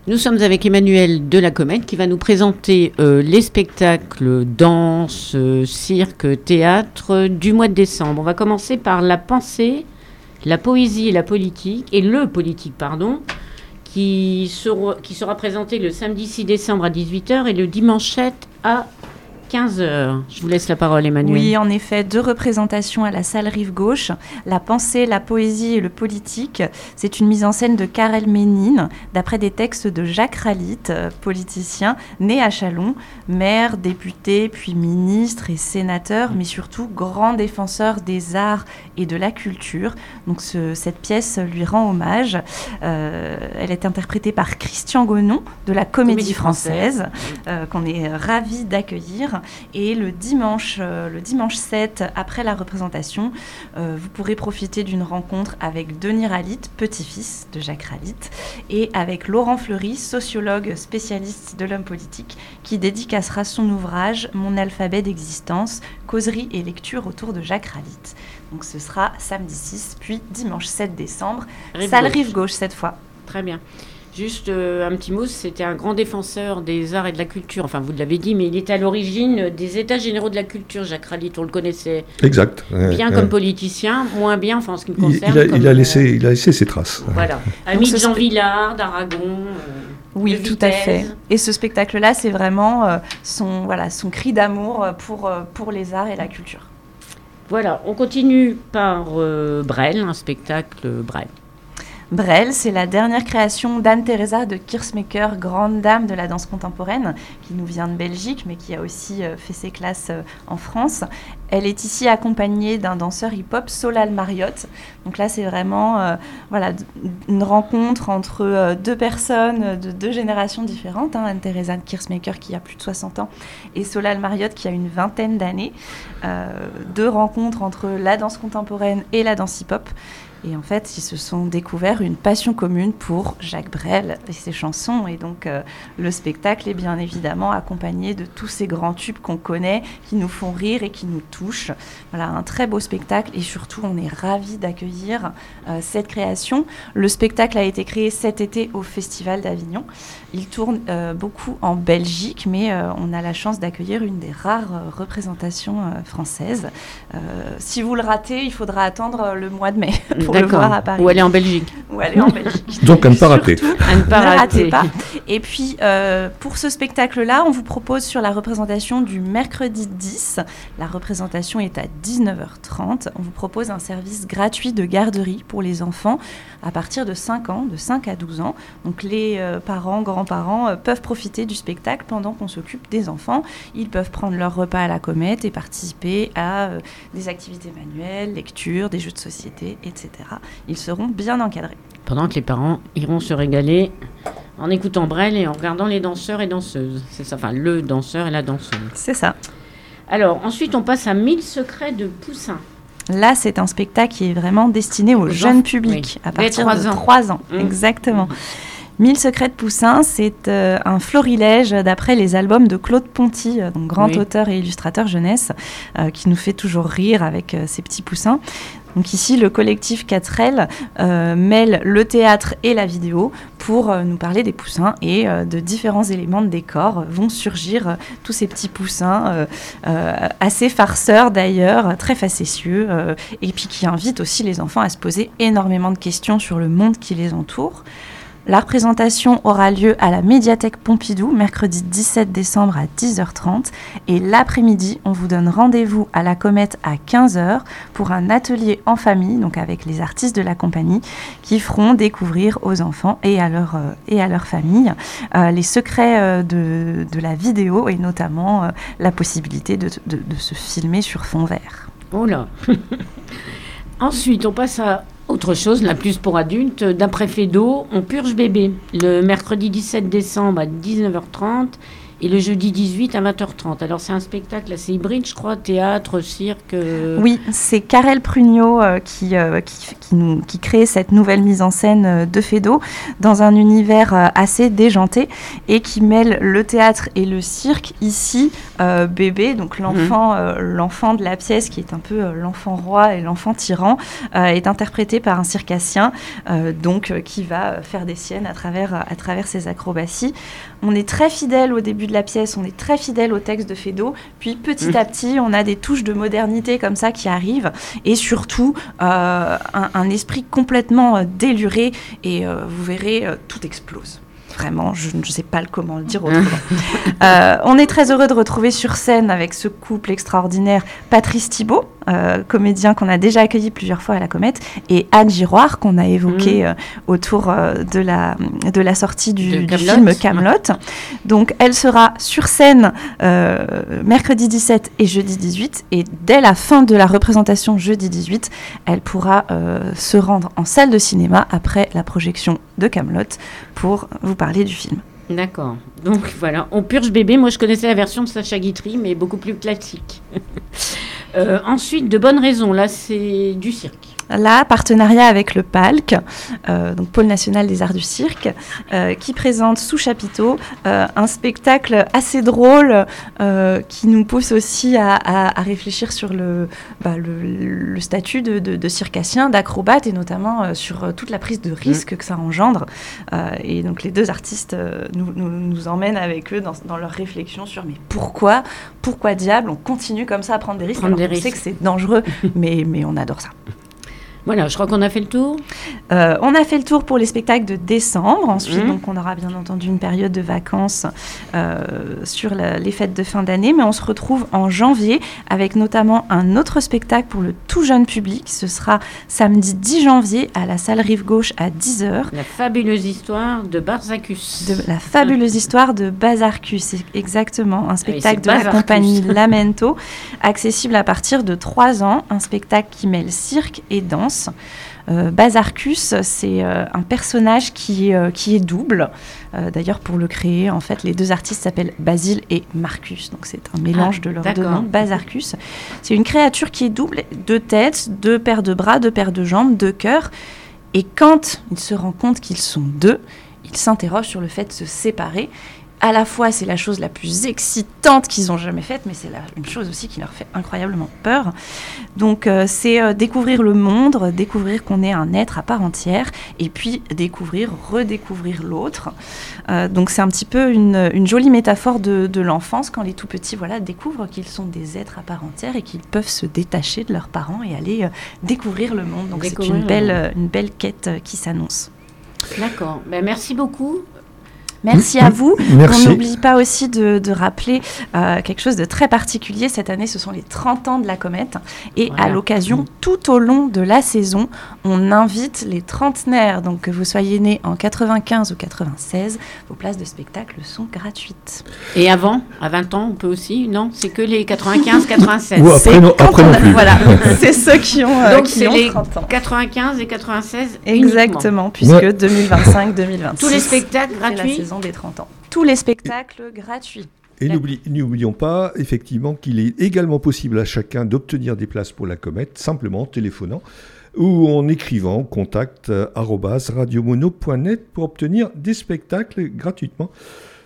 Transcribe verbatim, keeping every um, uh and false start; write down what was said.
Nous sommes avec Emmanuel de la Comète qui va nous présenter euh, les spectacles danse, euh, cirque, théâtre du mois de décembre. On va commencer par la pensée, la poésie et la politique, et le politique, pardon, qui sera, qui sera présenté le samedi six décembre à dix-huit heures et le dimanche sept à quinze heures. Je vous laisse la parole, Emmanuel. Oui, en effet, deux représentations à la salle Rive Gauche. La pensée, la poésie et le politique. C'est une mise en scène de Karel Ménine, d'après des textes de Jacques Ralite, politicien, né à Châlons, maire, député, puis ministre et sénateur, mais surtout grand défenseur des arts et de la culture. Donc ce, cette pièce lui rend hommage. Euh, elle est interprétée par Christian Gonon, de la Comédie, Comédie française, française euh, qu'on est ravis d'accueillir. Et le dimanche, euh, le dimanche sept, après la représentation, euh, vous pourrez profiter d'une rencontre avec Denis Ralite, petit-fils de Jacques Ralite, et avec Laurent Fleury, sociologue spécialiste de l'homme politique, qui dédicacera son ouvrage « Mon alphabet d'existence, causerie et lecture autour de Jacques Ralite ». Donc ce sera samedi six, puis dimanche sept décembre, Rive salle gauche. Rive Gauche cette fois. Très bien. Juste euh, un petit mot, c'était un grand défenseur des arts et de la culture. Enfin, vous l'avez dit, mais il était à l'origine des États généraux de la culture, Jacques Ralite, on le connaissait. Exact. Bien euh, comme euh, politicien, moins bien, enfin, en ce qui me concerne. Il, il, a, comme, il, a, laissé, euh, il a laissé ses traces. Voilà. Ami de Jean Villard, d'Aragon. Euh, oui, tout Vitesse. À fait. Et ce spectacle-là, c'est vraiment euh, son, voilà, son cri d'amour pour, euh, pour les arts et la culture. Voilà, on continue par euh, Brel, un spectacle Brel. Brel, c'est la dernière création d'Anne-Theresa de Keersmaeker, grande dame de la danse contemporaine, qui nous vient de Belgique, mais qui a aussi euh, fait ses classes euh, en France. Elle est ici accompagnée d'un danseur hip-hop, Solal Mariotte. Donc là, c'est vraiment euh, voilà, une rencontre entre euh, deux personnes de deux générations différentes. Hein, Anne-Theresa de Keersmaeker, qui a plus de soixante ans, et Solal Mariotte, qui a une vingtaine d'années. Euh, deux rencontres entre la danse contemporaine et la danse hip-hop. Et en fait, ils se sont découverts une passion commune pour Jacques Brel et ses chansons. Et donc, euh, le spectacle est bien évidemment accompagné de tous ces grands tubes qu'on connaît, qui nous font rire et qui nous touchent. Voilà, un très beau spectacle. Et surtout, on est ravis d'accueillir euh, cette création. Le spectacle a été créé cet été au Festival d'Avignon. Il tourne euh, beaucoup en Belgique, mais euh, on a la chance d'accueillir une des rares euh, représentations euh, françaises. Euh, si vous le ratez, il faudra attendre le mois de mai pour D'accord. le voir à Paris. Ou aller en Belgique. Ou aller en Belgique. Donc à ne pas rater. À ne pas ne rater. ratez pas. Et puis, euh, pour ce spectacle-là, on vous propose sur la représentation du mercredi dix. La représentation est à dix-neuf heures trente. On vous propose un service gratuit de garderie pour les enfants à partir de cinq ans, de cinq à douze ans. Donc les euh, parents, grands-parents euh, peuvent profiter du spectacle pendant qu'on s'occupe des enfants. Ils peuvent prendre leur repas à la Comète et participer à euh, des activités manuelles, lecture, des jeux de société, et cetera. Ils seront bien encadrés. Pendant que les parents iront se régaler en écoutant Brel et en regardant les danseurs et danseuses. C'est ça, enfin le danseur et la danseuse. C'est ça. Alors ensuite on passe à mille secrets de Poussin. Là, c'est un spectacle qui est vraiment destiné au Jean, jeune public, oui. à partir trois de ans. trois ans. Mmh. Exactement. Mmh. Mille secrets de Poussin, c'est euh, un florilège d'après les albums de Claude Ponty, donc grand oui. auteur et illustrateur jeunesse, euh, qui nous fait toujours rire avec euh, ses petits poussins. Donc ici, le collectif quatre L euh, mêle le théâtre et la vidéo pour euh, nous parler des poussins et euh, de différents éléments de décor. Vont surgir euh, tous ces petits poussins, euh, euh, assez farceurs d'ailleurs, très facétieux, euh, et puis qui invitent aussi les enfants à se poser énormément de questions sur le monde qui les entoure. La représentation aura lieu à la médiathèque Pompidou, mercredi dix-sept décembre à dix heures trente. Et l'après-midi, on vous donne rendez-vous à la Comète à quinze heures pour un atelier en famille, donc avec les artistes de la compagnie, qui feront découvrir aux enfants et à leur, euh, et à leur famille euh, les secrets euh, de, de la vidéo et notamment euh, la possibilité de, de, de se filmer sur fond vert. Oh là. Ensuite, on passe à autre chose, la plus pour adultes, d'après Fédo, on purge bébé. Le mercredi dix-sept décembre à dix-neuf heures trente et le jeudi dix-huit à vingt heures trente. Alors c'est un spectacle assez hybride, je crois, théâtre, cirque. Euh... Oui, c'est Karel Prugnot euh, qui, euh, qui, qui, nous, qui crée cette nouvelle mise en scène euh, de Feydeau dans un univers euh, assez déjanté et qui mêle le théâtre et le cirque. Ici, euh, bébé, donc l'enfant, mmh. euh, l'enfant de la pièce qui est un peu euh, l'enfant roi et l'enfant tyran, euh, est interprété par un circassien, euh, donc euh, qui va faire des siennes à travers, à travers ses acrobaties. On est très fidèle au début de la pièce, on est très fidèle au texte de Feydeau, puis petit mmh. à petit, on a des touches de modernité comme ça qui arrivent, et surtout euh, un, un esprit complètement euh, déluré, et euh, vous verrez, euh, tout explose. Vraiment, je ne sais pas comment le dire autrement. euh, on est très heureux de retrouver sur scène avec ce couple extraordinaire Patrice Thibault, euh, comédien qu'on a déjà accueilli plusieurs fois à la Comète, et Anne Giroir qu'on a évoqué mmh. euh, autour euh, de, la, de la sortie du, du film Kaamelott. Donc elle sera sur scène euh, mercredi dix-sept et jeudi dix-huit, et dès la fin de la représentation jeudi dix-huit, elle pourra euh, se rendre en salle de cinéma après la projection de Kaamelott pour vous parler du film. D'accord. Donc voilà, on purge bébé. Moi, je connaissais la version de Sacha Guitry, mais beaucoup plus classique. euh, ensuite, de bonnes raisons. Là, c'est du cirque. Là, partenariat avec le Palc, euh, donc Pôle national des arts du cirque, euh, qui présente sous chapiteau euh, un spectacle assez drôle euh, qui nous pousse aussi à, à, à réfléchir sur le, bah, le, le statut de, de, de circassien, d'acrobate, et notamment euh, sur euh, toute la prise de risque mmh. que ça engendre. Euh, et donc les deux artistes euh, nous, nous, nous emmènent avec eux dans, dans leur réflexion sur mais pourquoi, pourquoi diable on continue comme ça à prendre des risques prendre alors des on risques. sait que c'est dangereux, mais, mais on adore ça. Voilà, je crois qu'on a fait le tour. Euh, on a fait le tour pour les spectacles de décembre. Ensuite, mmh. donc, on aura bien entendu une période de vacances euh, sur la, les fêtes de fin d'année. Mais on se retrouve en janvier avec notamment un autre spectacle pour le tout jeune public. Ce sera samedi dix janvier à la salle Rive Gauche à dix heures. La fabuleuse histoire de Barzarcus. De, la fabuleuse histoire de Bazarcus, c'est exactement. Un spectacle ah oui, de la compagnie Lamento, accessible à partir de trois ans. Un spectacle qui mêle cirque et danse. Euh, Bazarcus, c'est euh, un personnage qui, euh, qui est double. Euh, d'ailleurs, pour le créer, en fait, les deux artistes s'appellent Basile et Marcus. Donc, c'est un mélange ah, de leurs d'accord. deux noms. Bazarcus, c'est une créature qui est double, deux têtes, deux paires de bras, deux paires de jambes, deux cœurs. Et quand il se rend compte qu'ils sont deux, il s'interroge sur le fait de se séparer. À la fois, c'est la chose la plus excitante qu'ils ont jamais faite, mais c'est la, une chose aussi qui leur fait incroyablement peur. Donc, euh, c'est euh, découvrir le monde, découvrir qu'on est un être à part entière, et puis découvrir, redécouvrir l'autre. Euh, donc, c'est un petit peu une, une jolie métaphore de, de l'enfance, quand les tout-petits voilà, découvrent qu'ils sont des êtres à part entière et qu'ils peuvent se détacher de leurs parents et aller euh, découvrir le monde. Donc, découvrir c'est une belle, euh, une belle quête euh, qui s'annonce. D'accord. Ben, merci beaucoup. Merci à vous. Merci. On n'oublie pas aussi de, de rappeler euh, quelque chose de très particulier. Cette année, ce sont les trente ans de la Comète. Et voilà. À l'occasion, tout au long de la saison, on invite les trentenaires. Donc, que vous soyez nés en quatre-vingt-quinze ou quatre-vingt-seize, vos places de spectacle sont gratuites. Et avant, à vingt ans, on peut aussi? Non, c'est que les quatre-vingt-quinze quatre-vingt-seize. Ou après, non, après non plus. Voilà, c'est ceux qui ont, euh, Donc, qui c'est ont les trente ans. quatre-vingt-quinze et quatre-vingt-seize Exactement, uniquement. puisque ouais. deux mille vingt-cinq deux mille vingt-six. Tous les spectacles gratuits des trente ans. Tous les spectacles gratuits. Et n'oublie, n'oublions pas, effectivement, qu'il est également possible à chacun d'obtenir des places pour la Comète, simplement en téléphonant ou en écrivant contact arobase radiomono point net pour obtenir des spectacles gratuitement.